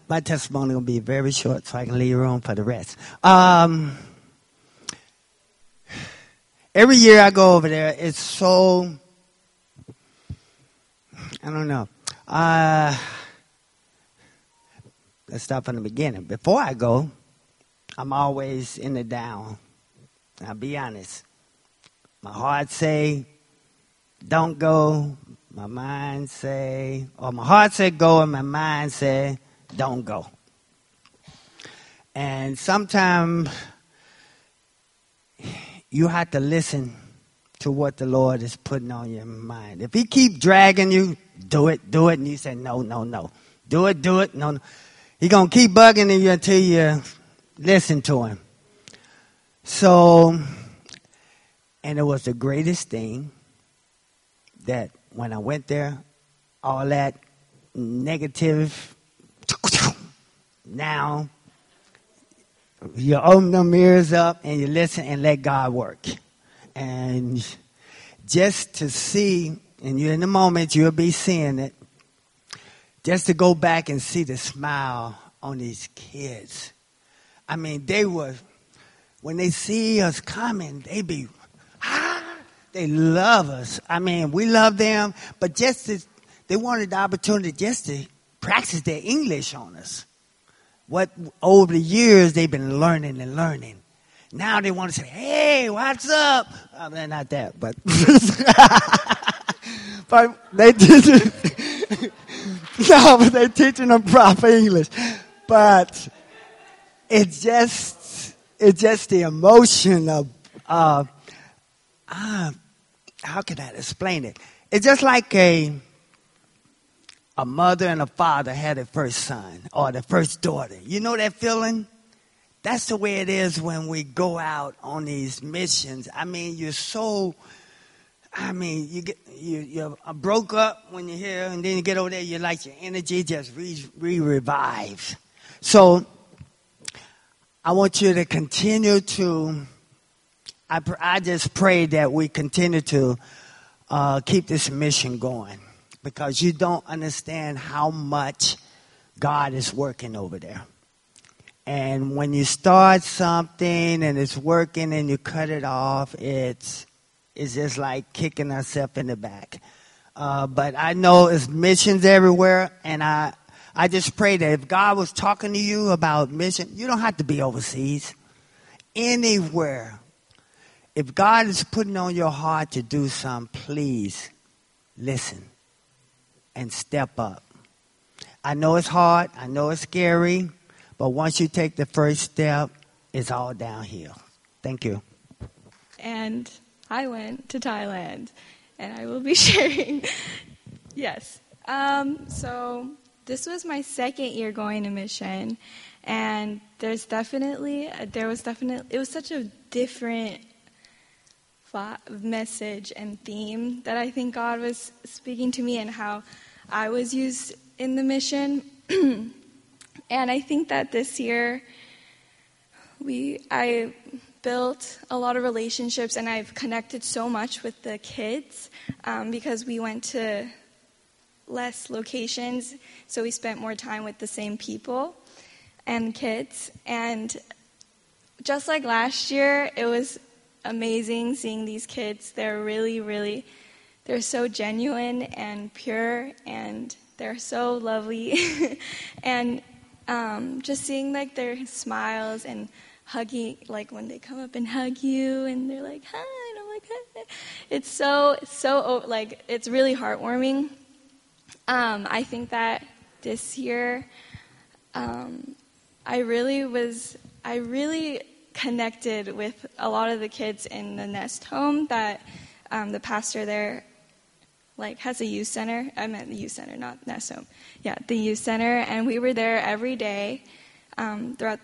My testimony will be very short so I can leave room for the rest. Every year I go over there, it's so, I don't know. Let's start from the beginning. Before I go, I'm always in the down. I'll be honest. My heart say, don't go. My mind say, or my heart said go, and my mind said, don't go. And sometimes you have to listen to what the Lord is putting on your mind. If he keep dragging you, do it, and you say, no. Do it, no. He's going to keep bugging you until you listen to him. So, and it was the greatest thing that when I went there, all that negative, now you open them ears up and you listen and let God work. And just to see, and you're in the moment, you'll be seeing it, just to go back and see the smile on these kids. I mean, they were, when they see us coming, they be, they love us. I mean, we love them, but just to, they wanted the opportunity just to practice their English on us. What over the years they've been learning and learning. Now they want to say, hey, what's up? They're not that, but but they but they're teaching them proper English. But it's just the emotion of how can I explain it? It's just like a mother and a father had a first son or the first daughter. You know that feeling? That's the way it is when we go out on these missions. I mean, you're broke up when you're here, and then you get over there, you're like your energy just revives. So I want you to continue to, I just pray that we continue to keep this mission going, because you don't understand how much God is working over there. And when you start something and it's working and you cut it off, it's just like kicking ourselves in the back. But I know it's missions everywhere, and I just pray that if God was talking to you about mission, you don't have to be overseas. Anywhere. If God is putting on your heart to do something, please listen and step up. I know it's hard. I know it's scary. But once you take the first step, it's all downhill. Thank you. And I went to Thailand, and I will be sharing. Yes. So this was my second year going to mission, and it was such a different message and theme that I think God was speaking to me, and how I was used in the mission. And I think that this year I built a lot of relationships, and I've connected so much with the kids because we went to less locations, so we spent more time with the same people and kids. And just like last year, it was amazing seeing these kids. They're really, they're so genuine and pure, and they're so lovely. And just seeing like their smiles and hugging, like when they come up and hug you and they're like, hi, and I'm like, hi. It's so like, it's really heartwarming. I think that this year, I really connected with a lot of the kids in the Nest home that the pastor there has a youth center. I meant the youth center, not Nest home. Yeah, the youth center. And we were there every day throughout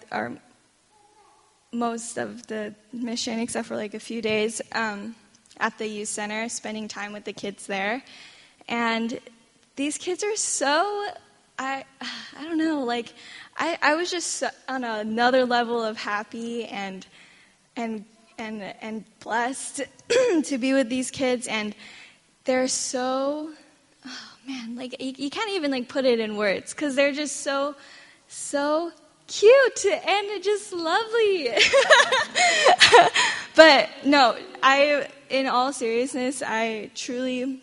most of the mission, except for like a few days at the youth center, spending time with the kids there. And these kids are so, I don't know, like I was just on another level of happy and blessed to be with these kids. And they're so, oh man, like you can't even like put it in words, because they're just so so cute and just lovely. But no, in all seriousness, I truly,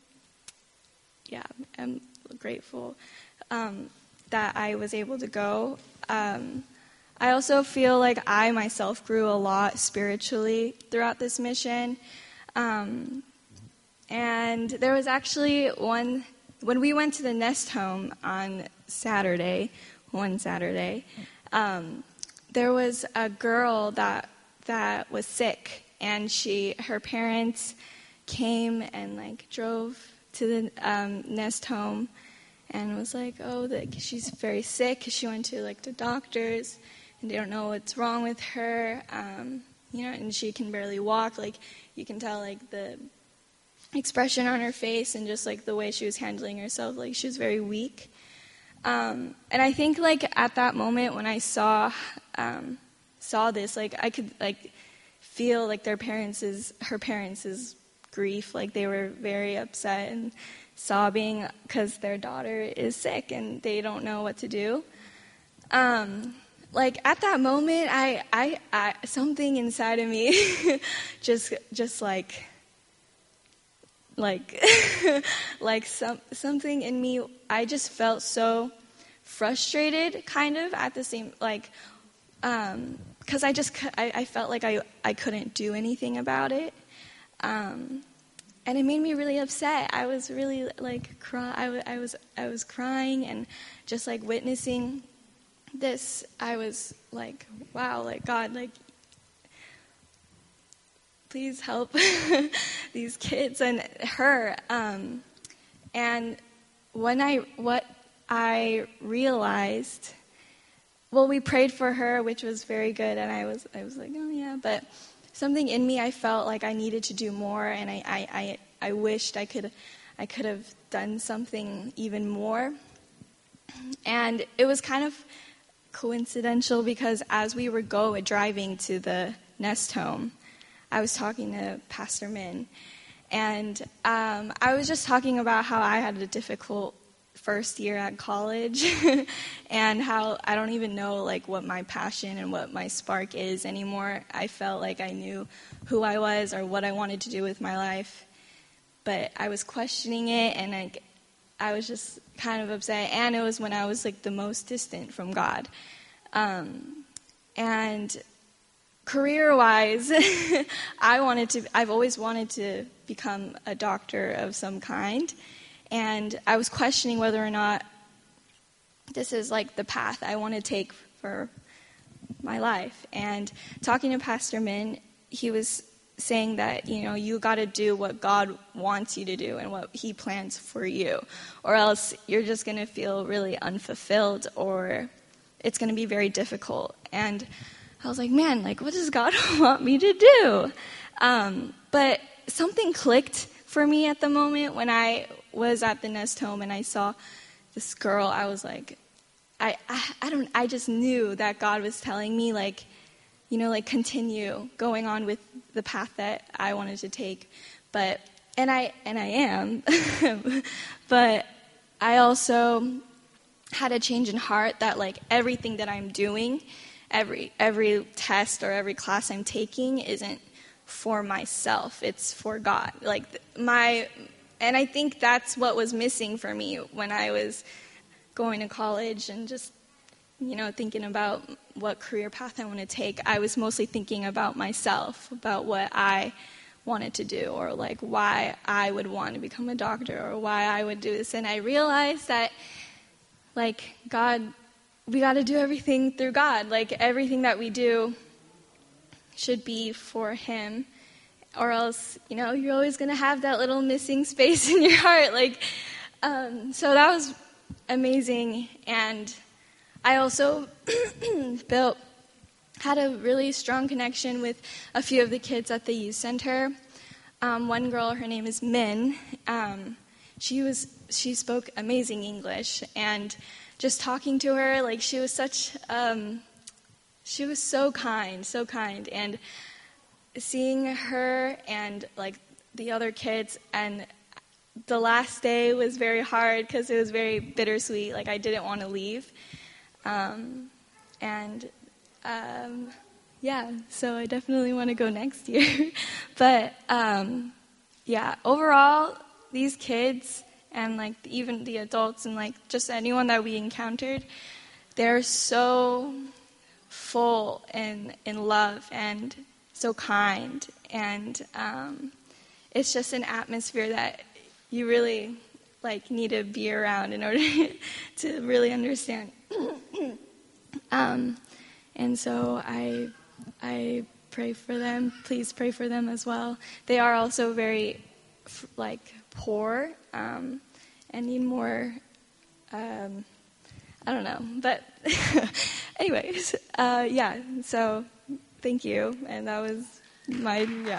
am grateful that I was able to go. I also feel like I myself grew a lot spiritually throughout this mission. And there was actually when we went to the Nest home on one Saturday, there was a girl that was sick, and her parents came and drove to the Nest home, and was like, oh, she's very sick. She went to the doctors, and they don't know what's wrong with her, and she can barely walk. You can tell the expression on her face and just the way she was handling herself, she was very weak. And I think at that moment when I saw this, I could feel her parents' grief. They were very upset and sobbing because their daughter is sick and they don't know what to do. At that moment, I something inside of me just something in me, I just felt so frustrated, kind of, at the same, because I felt like I couldn't do anything about it, and it made me really upset. I was really I was crying and just witnessing this. I was wow, God, please help these kids and her. And what I realized, well, we prayed for her, which was very good, and I was like, oh yeah, but something in me, I felt like I needed to do more, and I wished I could have done something even more. And it was kind of coincidental because as we were driving to the Nest home, I was talking to Pastor Min, and I was just talking about how I had a difficult first year at college and how I don't even know what my passion and what my spark is anymore. I felt like I knew who I was or what I wanted to do with my life, but I was questioning it, and I was just kind of upset, and it was when I was the most distant from God. And career-wise, I've always wanted to become a doctor of some kind, and I was questioning whether or not this is the path I want to take for my life. And talking to Pastor Min, he was saying that, you got to do what God wants you to do and what he plans for you, or else you're just going to feel really unfulfilled, or it's going to be very difficult. And I was like, man, what does God want me to do? But something clicked for me at the moment when I was at the Nest home and I saw this girl. I was like, I just knew that God was telling me, continue going on with the path that I wanted to take. And I am, but I also had a change in heart that everything that I'm doing, every test or every class I'm taking isn't for myself, it's for God. And I think that's what was missing for me when I was going to college and just, thinking about what career path I want to take. I was mostly thinking about myself, about what I wanted to do, or why I would want to become a doctor, or why I would do this. And I realized that God, we got to do everything through God. Everything that we do should be for him, or else, you're always going to have that little missing space in your heart. So that was amazing. And I also had a really strong connection with a few of the kids at the youth center. One girl, her name is Min. She spoke amazing English, and just talking to her, she was she was so kind, and seeing her and the other kids, and the last day was very hard because it was very bittersweet. I didn't want to leave, And yeah, so I definitely want to go next year. But yeah, overall, these kids and like even the adults and like just anyone that we encountered, they're so full in love and so kind. And it's just an atmosphere that you really like need to be around in order to really understand. And so I pray for them. Please pray for them as well. They are also very like poor and need more. I don't know, but anyways, yeah. So thank you, and that was my yeah.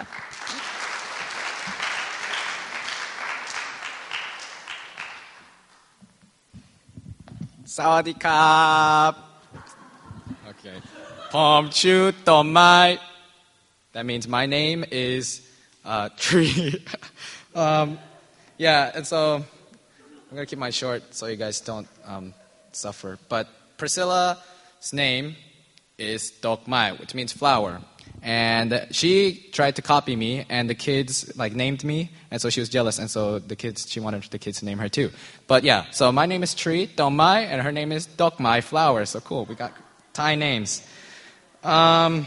Sawadee krap. Okay. Pom chu tom mai. That means my name is Tree. Yeah, and so I'm going to keep mine short so you guys don't suffer. But Priscilla's name is Dok Mai, which means flower. And she tried to copy me, and the kids like named me, and so she was jealous, and so she wanted the kids to name her too. But yeah, so my name is Tree Dong Mai, and her name is Dok Mai Flower. So cool, we got Thai names. I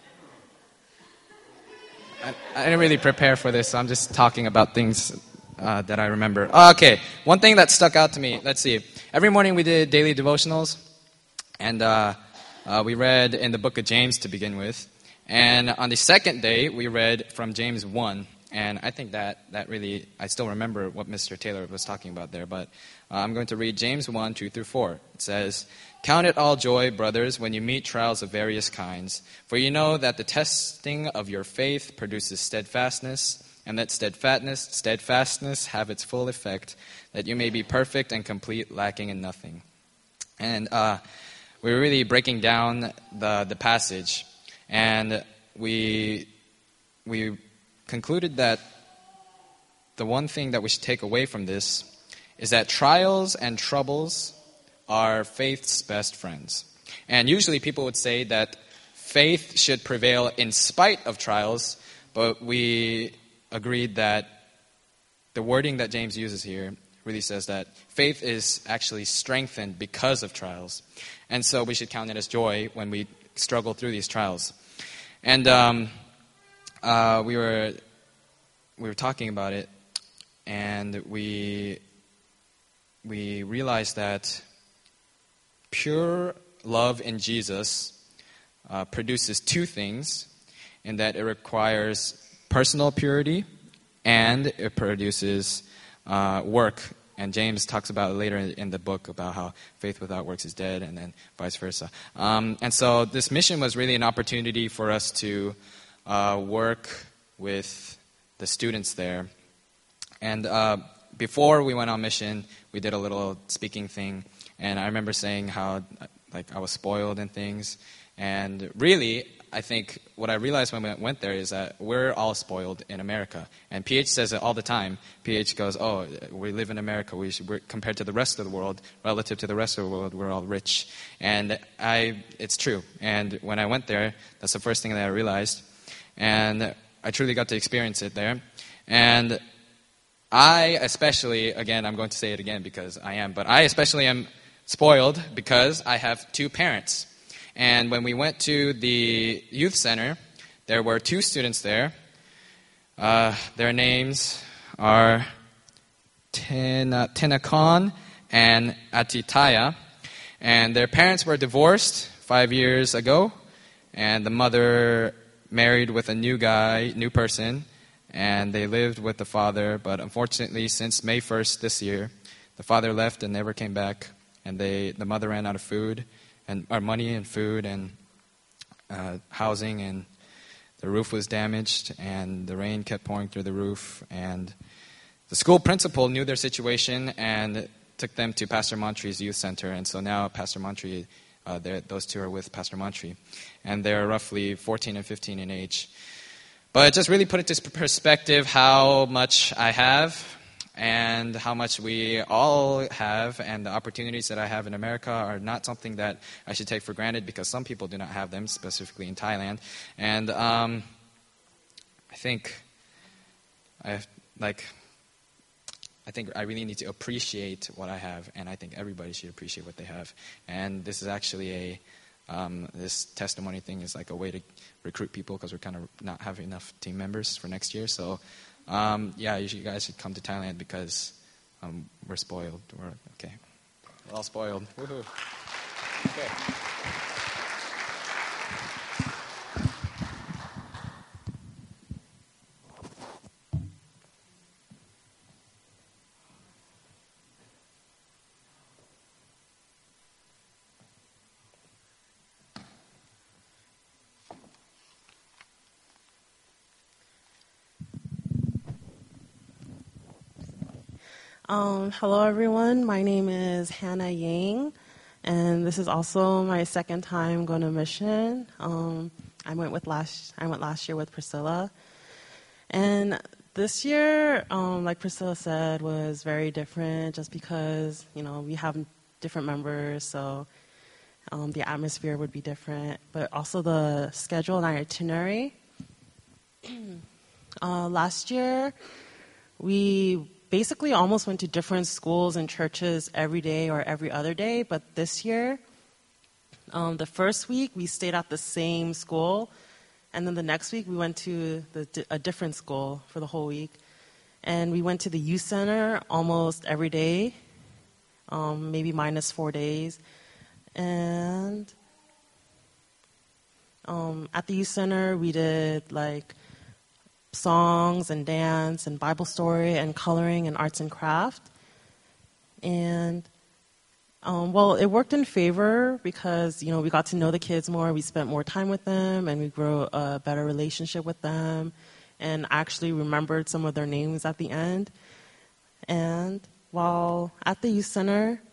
didn't really prepare for this, so I'm just talking about things that I remember. Okay, one thing that stuck out to me. Let's see. Every morning we did daily devotionals, and we read in the book of James to begin with. And on the second day, we read from James 1. And I think that really, I still remember what Mr. Taylor was talking about there. But I'm going to read James 1, 2 through 4. It says, "Count it all joy, brothers, when you meet trials of various kinds. For you know that the testing of your faith produces steadfastness. And let steadfastness have its full effect, that you may be perfect and complete, lacking in nothing." And we were really breaking down the passage. And we concluded that the one thing that we should take away from this is that trials and troubles are faith's best friends. And usually people would say that faith should prevail in spite of trials, but we agreed that the wording that James uses here really says that faith is actually strengthened because of trials. And so we should count it as joy when we struggle through these trials. And we were talking about it, and we realized that pure love in Jesus produces two things, in that it requires personal purity and it produces work. And James talks about it later in the book about how faith without works is dead, and then vice versa. And so this mission was really an opportunity for us to work with the students there. And before we went on mission, we did a little speaking thing. And I remember saying how I was spoiled and things. And really, I think what I realized when we went there is that we're all spoiled in America. And PH says it all the time. PH goes, "Oh, we live in America. We're compared to the rest of the world, relative to the rest of the world, we're all rich." And it's true. And when I went there, that's the first thing that I realized. And I truly got to experience it there. And I especially, again, I'm going to say it again because I am, but I especially am spoiled because I have two parents. And when we went to the youth center, there were two students there. Their names are Tinakon and Atitaya. And their parents were divorced 5 years ago. And the mother married with a new person. And they lived with the father. But unfortunately, since May 1st this year, the father left and never came back. And the mother ran out of food. And our money and food and housing, and the roof was damaged, and the rain kept pouring through the roof. And the school principal knew their situation and took them to Pastor Montre's youth center. And so now Pastor Montre, those two are with Pastor Montre, and they're roughly 14 and 15 in age. But it just really put into perspective how much I have. and how much we all have, and the opportunities that I have in America are not something that I should take for granted, because some people do not have them, specifically in Thailand. And I think I really need to appreciate what I have, and I think everybody should appreciate what they have. And this is actually this testimony thing is like a way to recruit people, because we're kind of not having enough team members for next year. So, you guys should come to Thailand, because we're spoiled. We're all spoiled. Woohoo! Okay. Hello, everyone. My name is Hannah Yang, and this is also my second time going to mission. I went last year with Priscilla, and this year, like Priscilla said, was very different, just because we have different members, so the atmosphere would be different, but also the schedule and itinerary. Last year, we basically almost went to different schools and churches every day or every other day, but this year, the first week we stayed at the same school, and then the next week we went to a different school for the whole week. And we went to the youth center almost every day, maybe minus 4 days. And at the youth center we did like songs and dance and Bible story and coloring and arts and craft. And it worked in favor, because we got to know the kids more, we spent more time with them, and we grew a better relationship with them, and actually remembered some of their names at the end. And while at the youth center,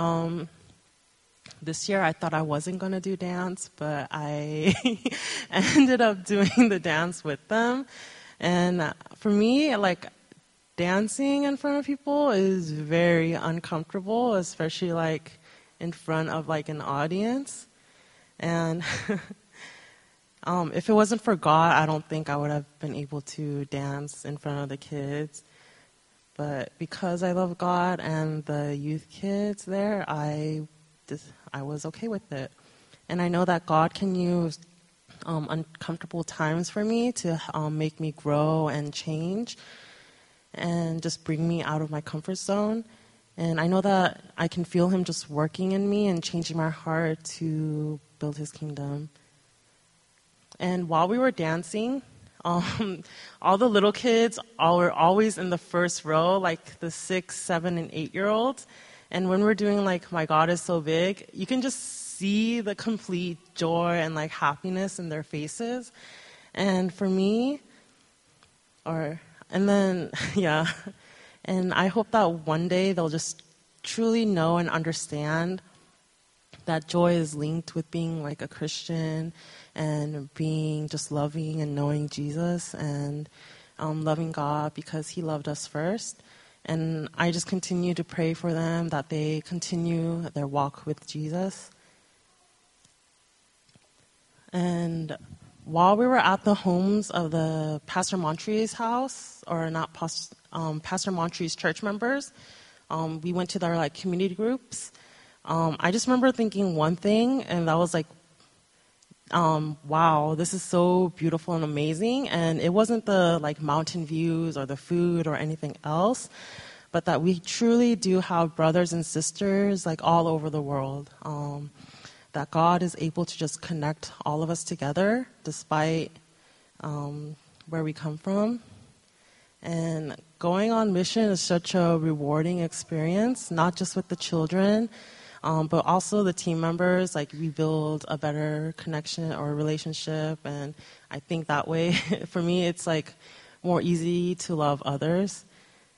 this year I thought I wasn't going to do dance, but I ended up doing the dance with them. And for me, like, dancing in front of people is very uncomfortable, especially like in front of like an audience. And if it wasn't for God, I don't think I would have been able to dance in front of the kids. But because I love God and the youth kids there, I was okay with it. And I know that God can use uncomfortable times for me to make me grow and change, and just bring me out of my comfort zone. And I know that I can feel Him just working in me and changing my heart to build His kingdom. And while we were dancing, all the little kids were always in the first row, like the 6, 7, and 8-year-olds. And when we're doing like My God is So Big, you can just see the complete joy and like happiness in their faces. And for me, and I hope that one day they'll just truly know and understand that joy is linked with being like a Christian, and being just loving and knowing Jesus, and loving God because He loved us first. And I just continue to pray for them that they continue their walk with Jesus. And while we were at the homes of the Pastor Montre's house, or not Pastor Montre's church members, we went to their like community groups. I just remember thinking one thing, and that was like, wow, this is so beautiful and amazing. And it wasn't the like mountain views or the food or anything else, but that we truly do have brothers and sisters like all over the world. That God is able to just connect all of us together despite where we come from. And going on mission is such a rewarding experience, not just with the children, but also the team members. Like, we build a better connection or relationship, and I think that way, for me, it's like more easy to love others.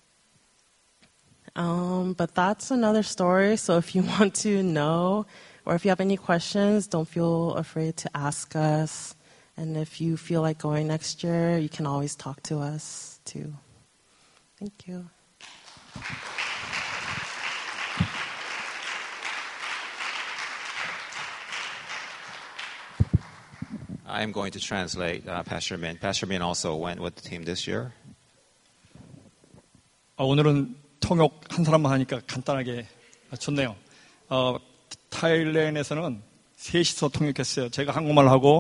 But that's another story, so if you want to know, or if you have any questions, don't feel afraid to ask us. And if you feel like going next year, you can always talk to us too. Thank you. I'm going to translate Pastor Min. Pastor Min also went with the team this year. 오늘은 통역 한 사람만 하니까 간단하게 좋네요. 타일랜드에서는 셋이서 통역했어요. 제가 한국말 하고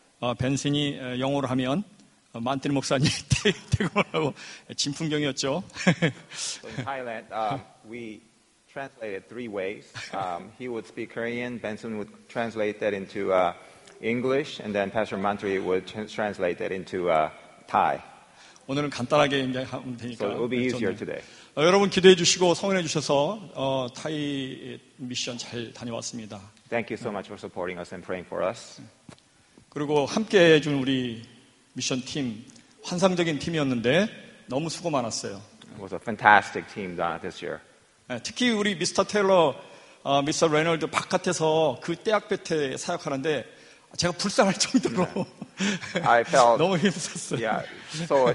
벤슨이 영어로 하면 만티니 목사님 태국말 하고 진풍경이었죠. So in Thailand, we translated three ways. He would speak Korean, Benson would translate that into English, and then Pastor Mantri would translate that into Thai. 오늘은 간단하게 이제 하면 되니까. So it will be easier today. 여러분 기도해 주시고 성원해 주셔서 타이 미션 잘 다녀왔습니다. Thank you so much for supporting us and praying for us. 그리고 함께 해준 우리 미션 팀 환상적인 팀이었는데 너무 수고 많았어요. It was a fantastic team this year. 특히 우리 미스터 테일러, 미스터 레널드 바깥에서 그 떼약볕에 사역하는데 제가 불쌍할 정도로 I felt 너무 힘들었어요. Yeah, so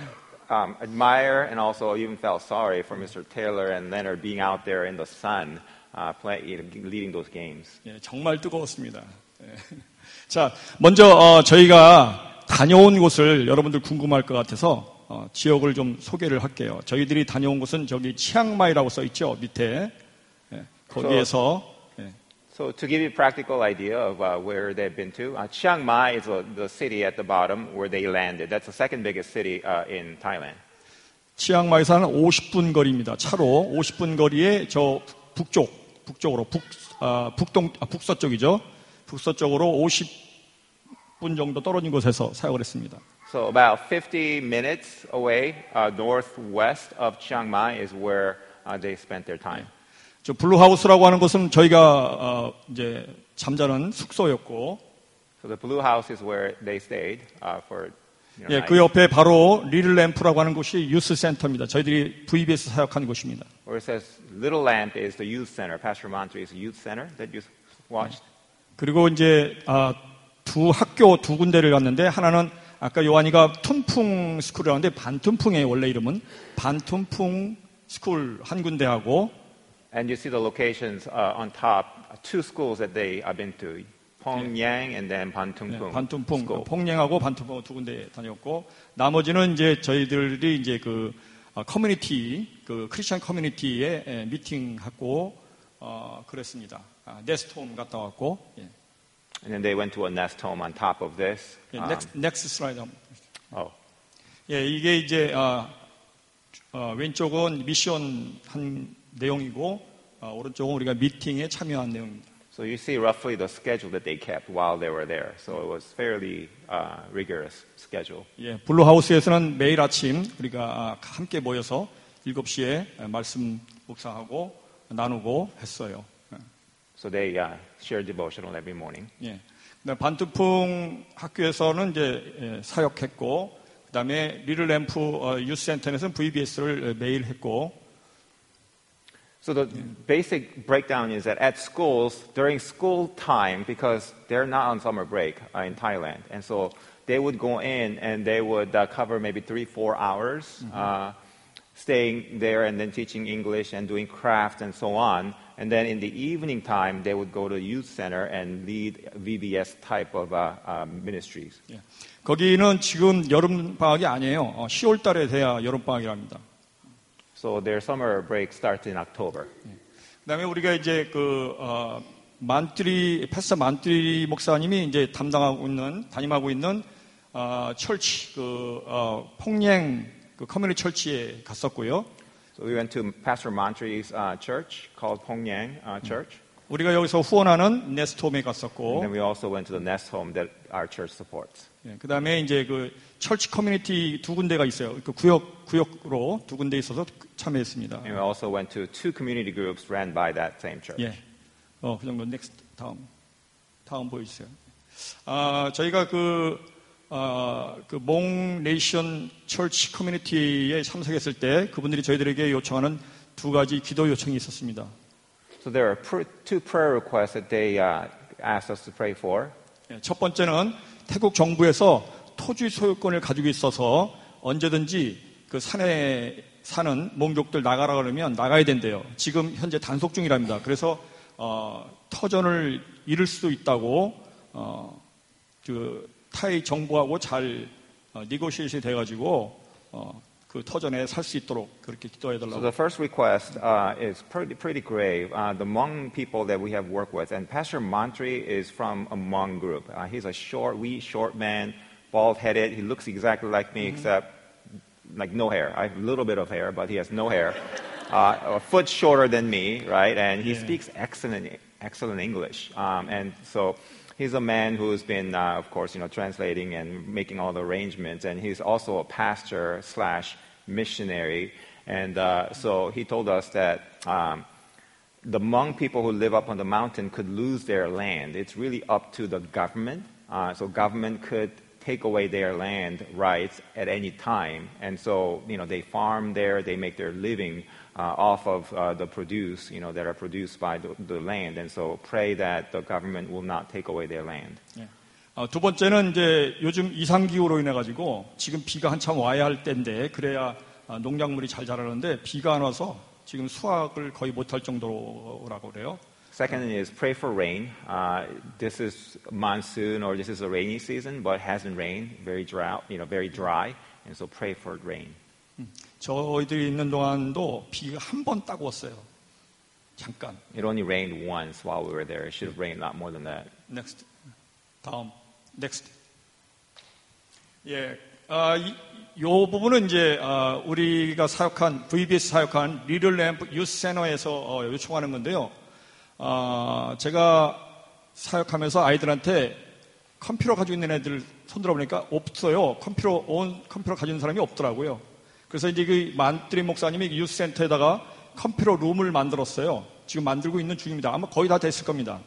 admire and also even felt sorry for Mr. Taylor and Leonard being out there in the sun, leading those games. 예, 정말 뜨거웠습니다. 예. 자, 먼저 저희가 다녀온 곳을 여러분들 궁금할 것 같아서 지역을 좀 소개를 할게요. 저희들이 다녀온 곳은 저기 치앙마이라고 써 있죠, 밑에. 예, 거기에서. So to give you a practical idea of where they've been to, Chiang Mai is the city at the bottom where they landed. That's the second biggest city in Thailand. 치앙마이에서 한 50분 거리입니다. 차로 50분 거리에 저 북쪽으로 북서쪽이죠. 북서쪽으로 50분 정도 떨어진 곳에서 사역을 했습니다. So about 50 minutes away, northwest of Chiang Mai is where they spent their time. 저 블루하우스라고 하는 곳은 저희가 이제 잠자는 숙소였고, So the Blue House is where they stayed for. 예, 그 옆에 바로 리틀 램프라고 하는 곳이 유스 센터입니다. 저희들이 VBS 사역한 곳입니다. Where it says Little Lamp is the youth center. Pastor Montri's youth center that you watched. 그리고 이제 두 학교 두 군데를 갔는데 하나는 아까 요한이가 툰풍 스쿨이라는데 반툰풍의 원래 이름은 반툰풍 스쿨 한 군데하고. And you see the locations on top, two schools that they have been to, Pongyang and then Bantumpung. 반툰풍, 폭령하고 반툰풍 두 군데 다녔고, 나머지는 이제 저희들이 이제 그 커뮤니티, 그 크리스천 커뮤니티에 미팅하고 그랬습니다. 네스트홈 갔다 왔고. 예. And then they went to a nest home on top of this. 예, 넥스트 슬라이드. Oh. 예, 이게 이제 왼쪽은 미션 한 내용이고 오른쪽은 우리가 미팅에 참여한 내용입니다. So you see roughly the schedule that they kept while they were there. So it was fairly rigorous schedule. 예, 블루하우스에서는 매일 아침 우리가 함께 모여서 7시에 말씀 묵상하고 나누고 했어요. So they shared devotional every morning. 예. 그다음 반투풍 학교에서는 이제 사역했고, 그다음에 리틀 램프 유스 센터에서는 VBS를 매일 했고. So the basic breakdown is that at schools, during school time, because they're not on summer break in Thailand, and so they would go in and they would cover maybe 3-4 hours, staying there and then teaching English and doing craft and so on. And then in the evening time, they would go to the youth center and lead VBS type of ministries. 예. 거기는 지금 여름 방학이 아니에요. 10월 달에 돼야 여름 방학이랍니다. So their summer break starts in October. 그다음에 우리가 이제 패스터 만트리 목사님이 이제 담임하고 있는 철치 폭령 커뮤니티 철치에 갔었고요. So we went to Pastor Montri's church called Pongyang Church. 우리가 여기서 후원하는 네스트홈에 갔었고. And then we also went to the nest home that our church supports. 예, 그다음에 이제 그 철치 커뮤니티 두 군데가 있어요. 그 구역으로 두 군데 있어서 참여했습니다. And we also went to 2 community groups ran by that same church. 예. 그 정도 넥스트 다음 보여주세요. 저희가 몽 네이션 철치 커뮤니티에 참석했을 때 그분들이 저희들에게 요청하는 두 가지 기도 요청이 있었습니다. So there are 2 prayer requests that they asked us to pray for. 예, 첫 번째는 태국 정부에서 토지 소유권을 가지고 있어서 언제든지 그 산에 사는 몽족들 나가라 그러면 나가야 된대요. 지금 현재 단속 중이랍니다. 그래서 터전을 잃을 수도 있다고 그 타이 정부하고 잘 니고시에이션이 돼가지고 그 터전에 살 수 있도록 그렇게 기도해달라고. So the first request is pretty grave. The Hmong people that we have worked with, and Pastor Mantri is from a Hmong group. He's a short man, bald-headed. He looks exactly like me, except like no hair. I have a little bit of hair, but he has no hair. A foot shorter than me, right? And he speaks excellent English. And so he's a man who's been, of course, translating and making all the arrangements. And he's also a pastor / missionary. And so he told us that the Hmong people who live up on the mountain could lose their land. It's really up to the government. So government could take away their land rights at any time. And so, they farm there, they make their living off of the produce, that are produced by the land. And so pray that the government will not take away their land. 두 번째는 이제 요즘 이상기후로 인해 가지고 지금 비가 한참 와야 할 때인데 그래야 농작물이 잘 자라는데 비가 안 와서 지금 수확을 거의 못할 정도라고 그래요. Second is pray for rain. This is monsoon or this is a rainy season, but hasn't rained, very dry, and so pray for rain. 저희들이 있는 동안도 비가 한 번 딱 왔어요. 잠깐. It only rained once while we were there. It should have rained a lot more than that. Next. 다음. Next. 예. 요 부분은 이제 우리가 VBS 사역한 리틀램프 유스센터에서 요청하는 건데요. 제가 사역하면서 아이들한테 컴퓨터 가지고 있는 애들 손들어 보니까 없어요. 컴퓨터 가지고 있는 사람이 없더라고요. 그래서 이제 그 만드림 목사님이 유스센터에다가 컴퓨터 룸을 만들었어요. 지금 만들고 있는 중입니다. 아마 거의 다 됐을 겁니다.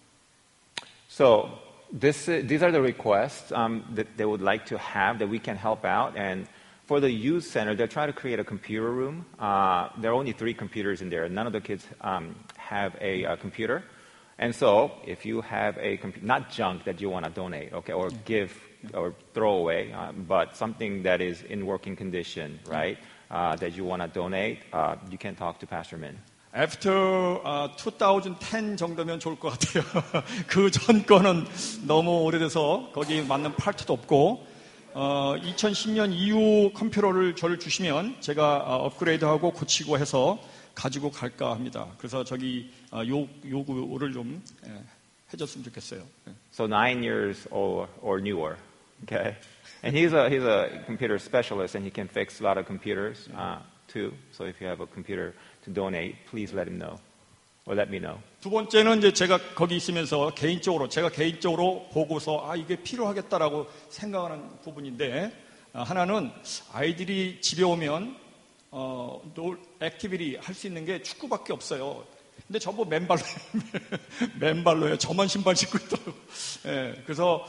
So these are the requests that they would like to have that we can help out. And for the youth center, they're trying to create a computer room. There are only 3 computers in there. None of the kids have a computer. And so if you have not junk that you want to donate, okay, or give or throw away, but something that is in working condition, right, that you want to donate, you can talk to Pastor Min. After 2010 정도면 좋을 것 같아요. 그 전 거는 너무 오래돼서 거기 맞는 파트도 없고 2010년 이후 컴퓨터를 저를 주시면 제가 업그레이드하고 고치고 해서 가지고 갈까 합니다. 그래서 저기 요구를 좀 해줬으면 좋겠어요. So 9 years old or newer, okay? And he's a computer specialist and he can fix a lot of computers too. So if you have a computer to donate, please let him know or let me know. 두 번째는 이제 제가 거기 있으면서 제가 개인적으로 보고서 이게 필요하겠다라고 생각하는 부분인데 하나는 아이들이 집에 오면 액티비티 할 수 있는 게 축구밖에 없어요. 근데 전부 맨발로요. 저만 신발 신고 있더라고요. 예, 그래서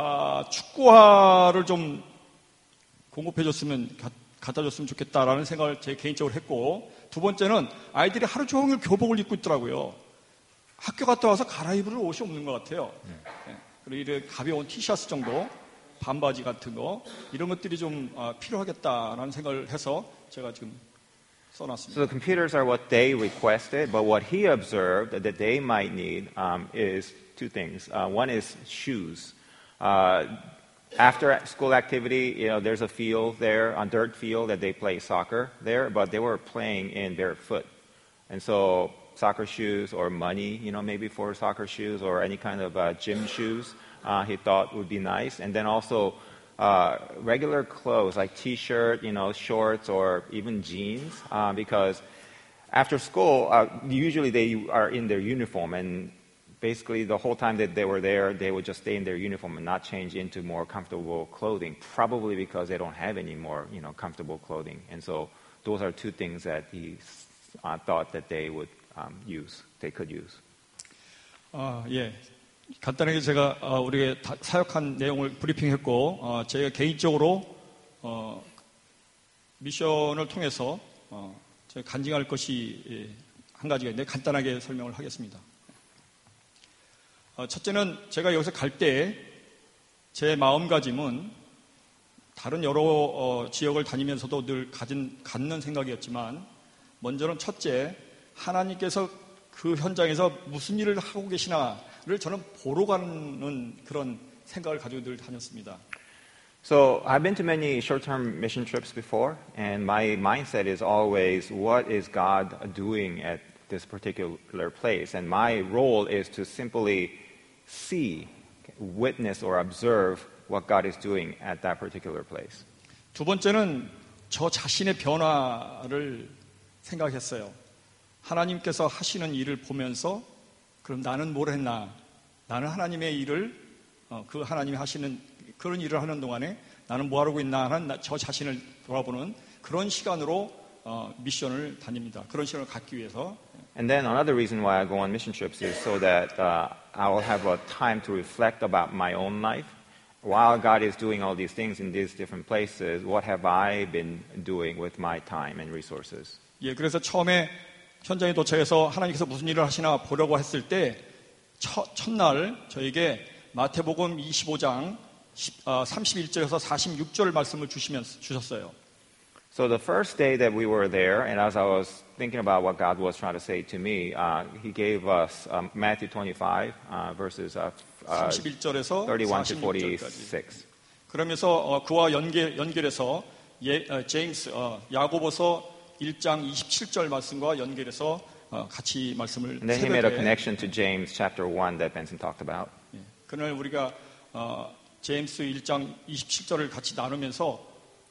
축구화를 좀 공급해줬으면 갖다 줬으면 좋겠다라는 생각을 제 개인적으로 했고 두 번째는 아이들이 하루 종일 교복을 입고 있더라고요. 학교 갔다 와서 갈아입을 옷이 없는 것 같아요. 예, 그리고 이런 가벼운 티셔츠 정도, 반바지 같은 거 이런 것들이 좀 필요하겠다라는 생각을 해서 제가 지금 써놨습니다. So the computers are what they requested, but what he observed that they might need is 2 things. One is shoes. After school activity, there's a field there, a dirt field that they play soccer there, but they were playing in barefoot. And so soccer shoes or money, maybe for soccer shoes or any kind of gym shoes, he thought would be nice. And then also regular clothes like T-shirt, shorts or even jeans, because after school, usually they are in their uniform and basically the whole time that they were there, they would just stay in their uniform and not change into more comfortable clothing, probably because they don't have any more, comfortable clothing. And so those are 2 things that he thought that they would they could use. 예. 간단하게 제가 우리가 사역한 내용을 브리핑했고 제가 개인적으로 미션을 통해서 제가 간증할 것이 한 가지가 있는데 간단하게 설명을 하겠습니다. 첫째는 제가 여기서 갈 때 제 마음가짐은 다른 여러 지역을 다니면서도 늘 갖는 생각이었지만 먼저는 첫째, 하나님께서 그 현장에서 무슨 일을 하고 계시나를 저는 보러 가는 그런 생각을 가지고 늘 다녔습니다. So I've been to many short-term mission trips before, and my mindset is always, what is God doing at this particular place? And my role is to simply see, witness, or observe what God is doing at that particular place. 두 번째는 저 자신의 변화를 생각했어요. 하나님께서 하시는 일을 보면서 그럼 나는 뭘 했나? 나는 하나님의 일을 그 하나님이 하시는 그런 일을 하는 동안에 나는 뭐 하고 있나 하는 저 자신을 돌아보는 그런 시간으로 미션을 다닙니다. 그런 시간을 갖기 위해서. And then another reason why I go on mission trips is so that I will have a time to reflect about my own life. While God is doing all these things in these different places, what have I been doing with my time and resources? 예, 그래서 처음에 현장에 도착해서 하나님께서 무슨 일을 하시나 보려고 했을 때 첫날 저에게 마태복음 25장 31절에서 46절 말씀을 주셨어요. So the first day that we were there, and as I was thinking about what God was trying to say to me, He gave us Matthew 25, verses 31절에서 31 to 46절까지. 46. 그러면서 그와 연결해서 제임스 야고보서 1장 27절 말씀과 연결해서 같이 말씀을 And then He made a 새벽에 connection to James chapter 1 that Benson talked about. 그날 우리가 제임스 1장 27절을 같이 나누면서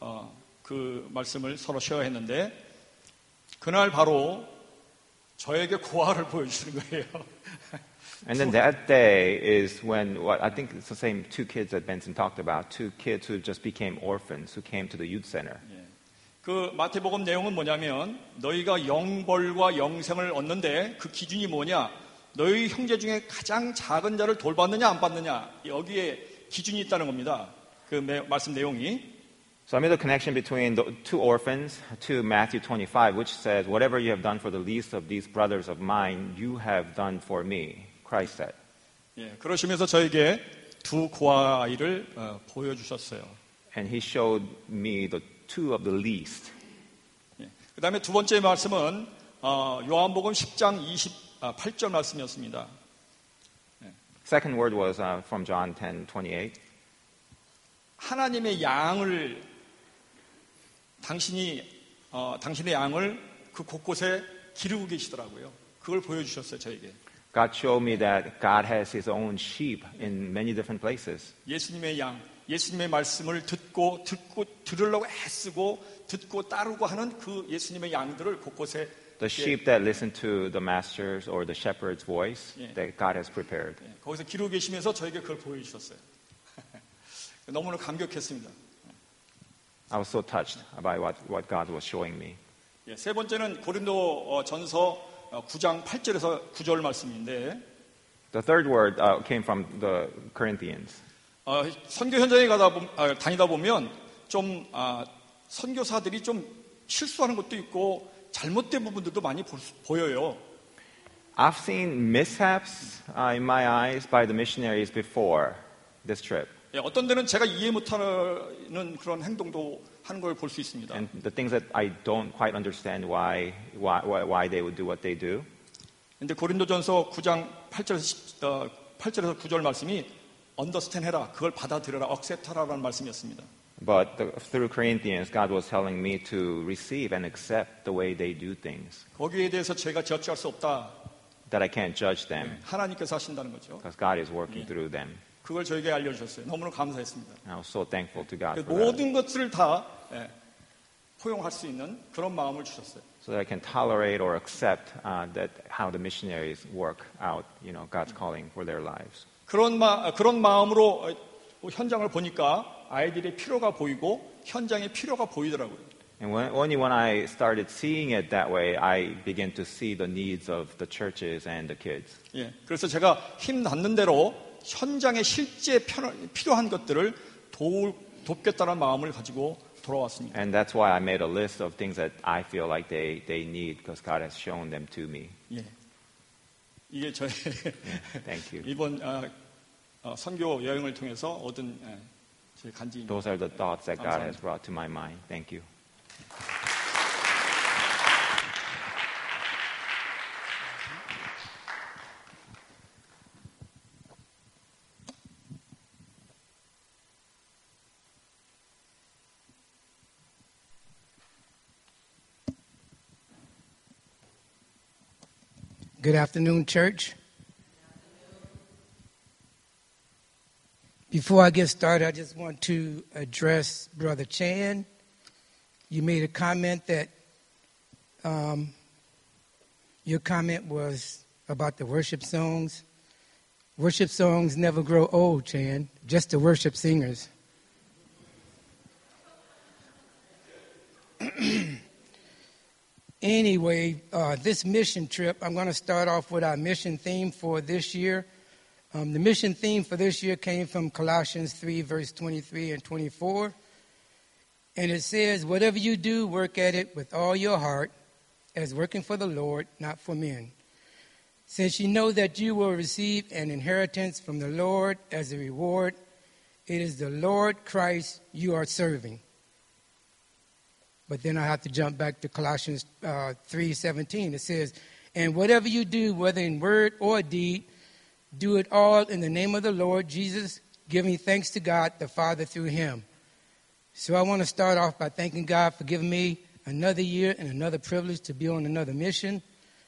그 말씀을 서로 쉐어했는데 그날 바로 저에게 고아를 보여주시는 거예요. And then that day is when, what I think it's the same two kids that Benson talked about, two kids who just became orphans, who came to the youth center. 그 마태복음 내용은 뭐냐면 너희가 영벌과 영생을 얻는데 그 기준이 뭐냐? 너희 형제 중에 가장 작은 자를 돌봤느냐 안 받느냐? 여기에 기준이 있다는 겁니다. 그 말씀 내용이. So I made a connection between the two orphans to Matthew 25, which says, whatever you have done for the least of these brothers of mine, you have done for me, Christ said. 예, 그러시면서 저에게 두 고아 아이를 보여주셨어요. And he showed me the two of the least. 예, 그 다음에 두 번째 말씀은 요한복음 10장 28절 말씀이었습니다. Second word was from John 10:28. 하나님의 양을 당신의 양을 그 곳곳에 기르고 계시더라고요. 그걸 보여주셨어요, 저에게. God showed me that God has His own sheep in many different places. 예수님의 양, 예수님의 말씀을 듣고 들으려고 애쓰고 듣고 따르고 하는 그 예수님의 양들을 곳곳에 The sheep that listen to the master's or the shepherd's voice Yeah. that God has prepared. 거기서 기르고 계시면서 저에게 그걸 보여주셨어요. 너무나 감격했습니다. I was so touched by what God was showing me. 예, 세 번째는 고린도 전서 9장 8절에서 9절 말씀인데 The third word came from the Corinthians. 선교 현장에 다니다 보면 좀 선교사들이 좀 실수하는 것도 있고 잘못된 부분들도 많이 보여요. I've seen mishaps in my eyes by the missionaries before this trip. 예, 어떤 데는 제가 이해 못하는 그런 행동도 하는 걸 볼 수 있습니다. And the things that I don't quite understand why they would do what they do. 근데 고린도전서 9장 8절에서 9절 말씀이 understand 해라. 그걸 받아들여라. accept 하라라는 말씀이었습니다. But through Corinthians, God was telling me to receive and accept the way they do things. 거기에 대해서 제가 저지할 수 없다. That I can't judge them 하나님께서 하신다는 거죠. because God is working through them. 그걸 저에게 알려주셨어요. 너무나 감사했습니다. And I was so thankful to God for that. 모든 것들을 다 포용할 수 있는 그런 마음을 주셨어요. So that I can tolerate or accept that how the missionaries work out, God's calling for their lives. 그런 마음으로 현장을 보니까 아이들의 필요가 보이고 현장의 필요가 보이더라고요. And only when I started seeing it that way, I began to see the needs of the churches and the kids. 예, 그래서 제가 힘 닿는 대로 현장에 실제 필요한 것들을 돕겠다는 마음을 가지고 돌아왔습니다. And that's why I made a list of things that I feel like they need because God has shown them to me. 예, 이게 저의 Thank you. 이번 선교 여행을 통해서 얻은 제 간증입니다. Those are the thoughts that God 감사합니다. has brought to my mind. Thank you. Good afternoon, church. Before I get started, I just want to address Brother Chan. You made a comment that your comment was about the worship songs. Worship songs never grow old, Chan, just the worship singers. Anyway, this mission trip, I'm going to start off with our mission theme for this year. The mission theme for this year came from Colossians 3, verse 23 and 24. And it says, whatever you do, work at it with all your heart, as working for the Lord, not for men. Since you know that you will receive an inheritance from the Lord as a reward, it is the Lord Christ you are serving. But then I have to jump back to Colossians 3:17. It says, and whatever you do, whether in word or deed, do it all in the name of the Lord Jesus, giving thanks to God the Father through him. So I want to start off by thanking God for giving me another year and another privilege to be on another mission.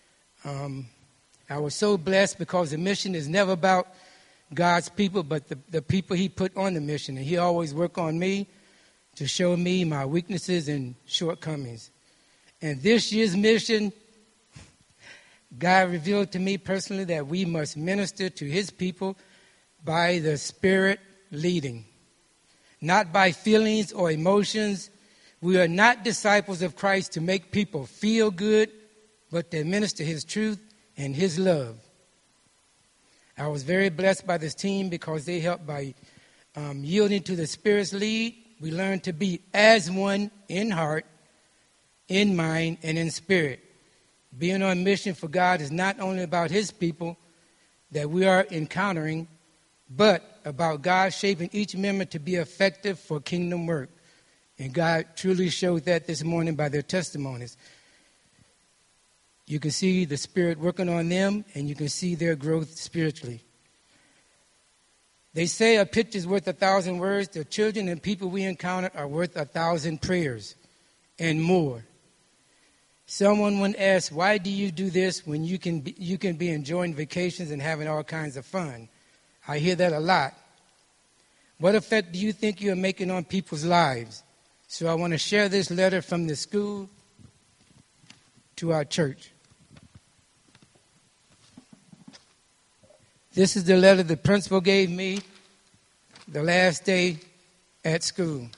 I was so blessed because the mission is never about God's people, but the people he put on the mission. And he always worked on me to show me my weaknesses and shortcomings. And this year's mission, God revealed to me personally that we must minister to his people by the Spirit leading, not by feelings or emotions. We are not disciples of Christ to make people feel good, but to minister his truth and his love. I was very blessed by this team because they helped by yielding to the Spirit's lead. We learn to be as one in heart, in mind, and in spirit. Being on mission for God is not only about his people that we are encountering, but about God shaping each member to be effective for kingdom work. And God truly showed that this morning by their testimonies. You can see the Spirit working on them, and you can see their growth spiritually. They say a picture is worth 1,000 words. The children and people we encounter are worth 1,000 prayers and more. Someone once asked, why do you do this when you can be enjoying vacations and having all kinds of fun? I hear that a lot. What effect do you think you are making on people's lives? So I want to share this letter from the school to our church. This is the letter the principal gave me the last day at school.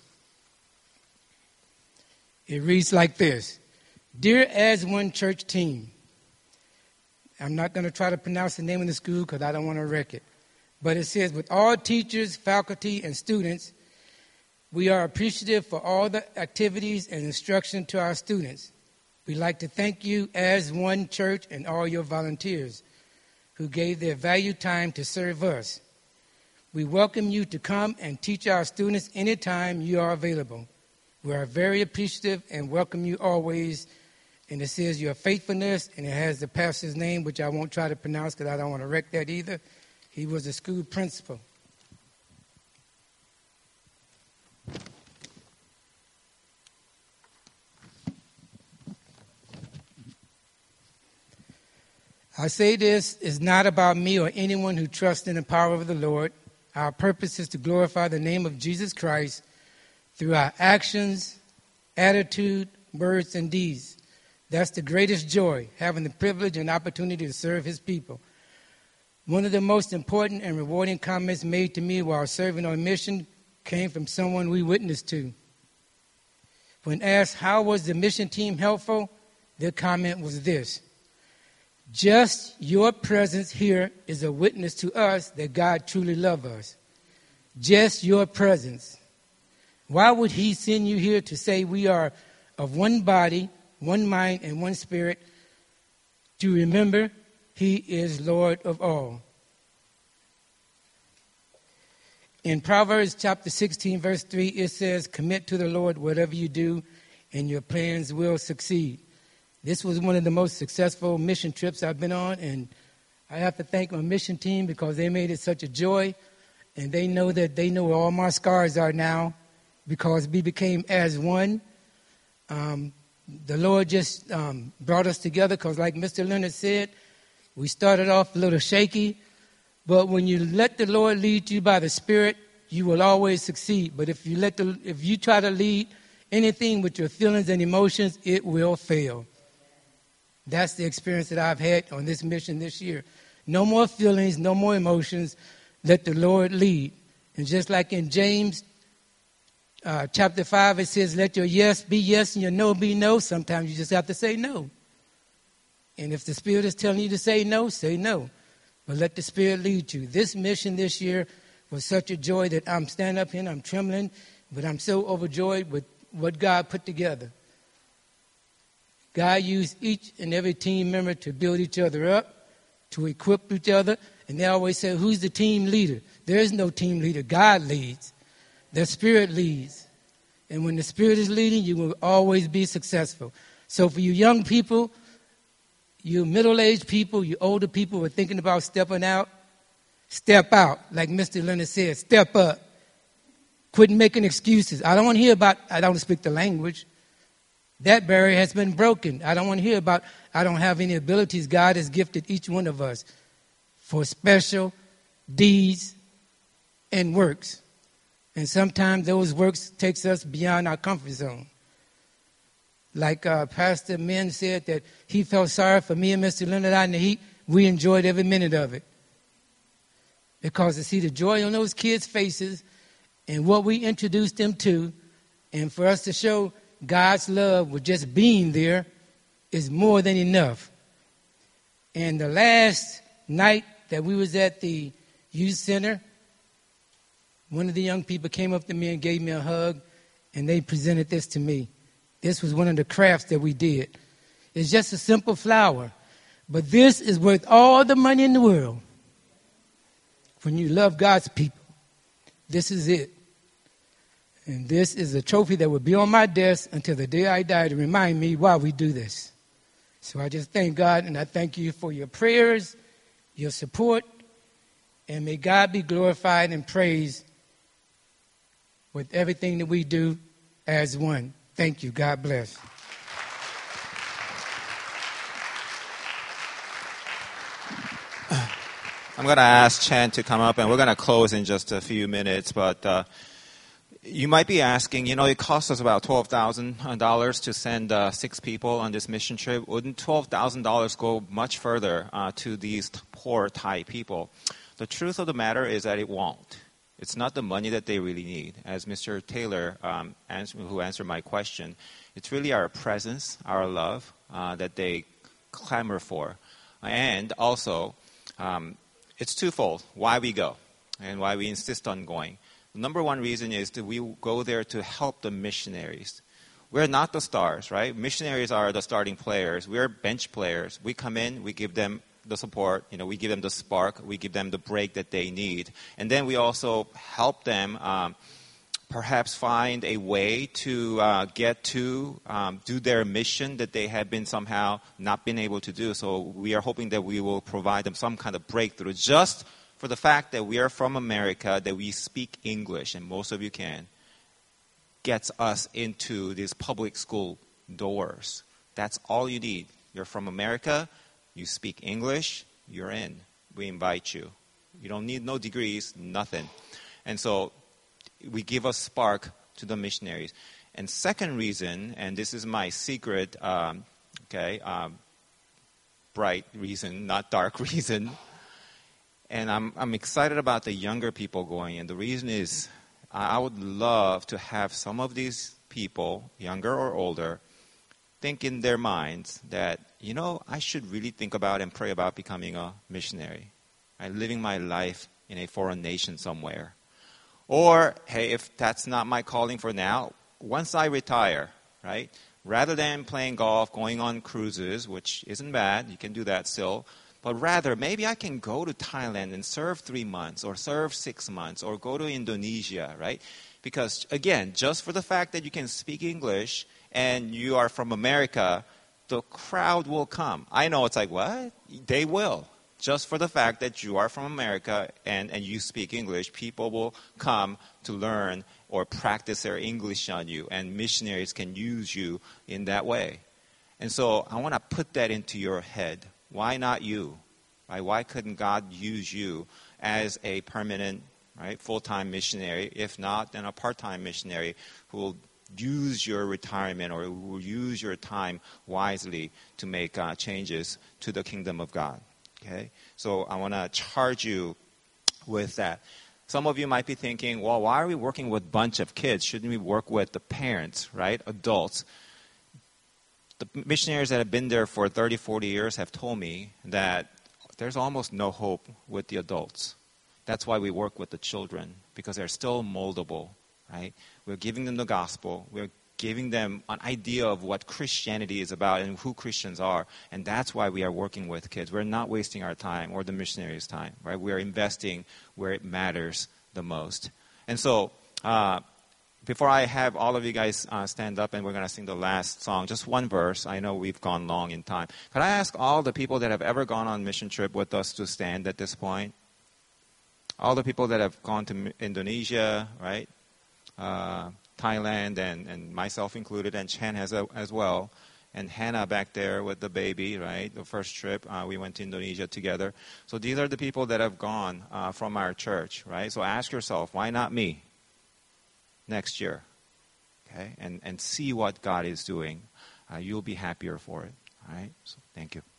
It reads like this. Dear As One Church team, I'm not going to try to pronounce the name of the school because I don't want to wreck it. But it says, with all teachers, faculty, and students, we are appreciative for all the activities and instruction to our students. We'd like to thank you as One Church and all your volunteers who gave their valued time to serve us. We welcome you to come and teach our students anytime you are available. We are very appreciative and welcome you always. And it says your faithfulness, and it has the pastor's name, which I won't try to pronounce because I don't want to wreck that either. He was a school principal. I say this is not about me or anyone who trusts in the power of the Lord. Our purpose is to glorify the name of Jesus Christ through our actions, attitude, words, and deeds. That's the greatest joy, having the privilege and opportunity to serve his people. One of the most important and rewarding comments made to me while serving on mission came from someone we witnessed to. When asked how was the mission team helpful, their comment was this. Just your presence here is a witness to us that God truly loves us. Just your presence. Why would he send you here to say we are of one body, one mind, and one spirit? To remember, he is Lord of all. In Proverbs chapter 16, verse 3, it says, commit to the Lord whatever you do, and your plans will succeed. This was one of the most successful mission trips I've been on, and I have to thank my mission team because they made it such a joy, and they know where all my scars are now because we became as one. The Lord just brought us together because, like Mr. Leonard said, we started off a little shaky, but when you let the Lord lead you by the Spirit, you will always succeed. But if you try to lead anything with your feelings and emotions, it will fail. That's the experience that I've had on this mission this year. No more feelings, no more emotions. Let the Lord lead. And just like in James chapter 5, it says, let your yes be yes and your no be no. Sometimes you just have to say no. And if the Spirit is telling you to say no, say no. But let the Spirit lead you. This mission this year was such a joy that I'm standing up here and I'm trembling, but I'm so overjoyed with what God put together. God used each and every team member to build each other up, to equip each other. And they always say, who's the team leader? There is no team leader. God leads. The Spirit leads. And when the Spirit is leading, you will always be successful. So for you young people, you middle-aged people, you older people who are thinking about stepping out, step out. Like Mr. Leonard said, step up. Quit making excuses. I don't want to hear about, I don't speak the language. That barrier has been broken. I don't want to hear about, I don't have any abilities. God has gifted each one of us for special deeds and works. And sometimes those works takes us beyond our comfort zone. Like Pastor Min said that he felt sorry for me and Mr. Leonard out in the heat. We enjoyed every minute of it. Because to see the joy on those kids' faces and what we introduced them to, and for us to show God's love with just being there is more than enough. And the last night that we was at the youth center, one of the young people came up to me and gave me a hug, and they presented this to me. This was one of the crafts that we did. It's just a simple flower, but this is worth all the money in the world. When you love God's people, this is it. And this is a trophy that will be on my desk until the day I die to remind me why we do this. So I just thank God, and I thank you for your prayers, your support, and may God be glorified and praised with everything that we do as one. Thank you. God bless. I'm going to ask Chen to come up, and we're going to close in just a few minutes, but you might be asking, it costs us about $12,000 to send 6 people on this mission trip. Wouldn't $12,000 go much further to these poor Thai people? The truth of the matter is that it won't. It's not the money that they really need. As Mr. Taylor, who answered my question, it's really our presence, our love that they clamor for. And also, it's twofold, why we go and why we insist on going. The number one reason is that we go there to help the missionaries. We're not the stars, right? Missionaries are the starting players. We're bench players. We come in, we give them the support, we give them the spark, we give them the break that they need. And then we also help them perhaps find a way to get to do their mission that they have been somehow not been able to do. So we are hoping that we will provide them some kind of breakthrough just for the fact that we are from America, that we speak English, and most of you can, gets us into these public school doors. That's all you need. You're from America, you speak English, you're in. We invite you. You don't need no degrees, nothing. And so we give a spark to the missionaries. And second reason, and this is my secret, bright reason, not dark reason, and I'm excited about the younger people going. And the reason is I would love to have some of these people, younger or older, think in their minds that, I should really think about and pray about becoming a missionary. I'm living my life in a foreign nation somewhere. Or, hey, if that's not my calling for now, once I retire, right, rather than playing golf, going on cruises, which isn't bad, you can do that still, but rather maybe I can go to Thailand and serve 3 months or serve 6 months or go to Indonesia, right? Because again, just for the fact that you can speak English and you are from America, the crowd will come. I know it's like, what? They will. Just for the fact that you are from America and you speak English, people will come to learn or practice their English on you, and missionaries can use you in that way. And so I want to put that into your head. Why not you? Right? Why couldn't God use you as a permanent, right, full-time missionary? If not, then a part-time missionary who will use your retirement or who will use your time wisely to make changes to the kingdom of God. Okay? So I want to charge you with that. Some of you might be thinking, well, why are we working with a bunch of kids? Shouldn't we work with the parents, right? Adults. The missionaries that have been there for 30, 40 years have told me that there's almost no hope with the adults. That's why we work with the children, because they're still moldable, right? We're giving them the gospel. We're giving them an idea of what Christianity is about and who Christians are. And that's why we are working with kids. We're not wasting our time or the missionaries' time, right? We are investing where it matters the most. And so, before I have all of you guys stand up and we're going to sing the last song, just one verse. I know we've gone long in time. Could I ask all the people that have ever gone on mission trip with us to stand at this point? All the people that have gone to Indonesia, right? Thailand and myself included, and Chen has as well, and Hannah back there with the baby, right? The first trip, we went to Indonesia together. So these are the people that have gone from our church, right? So ask yourself, why not me next year? Okay, and see what God is doing. You'll be happier for it, all right? So thank you.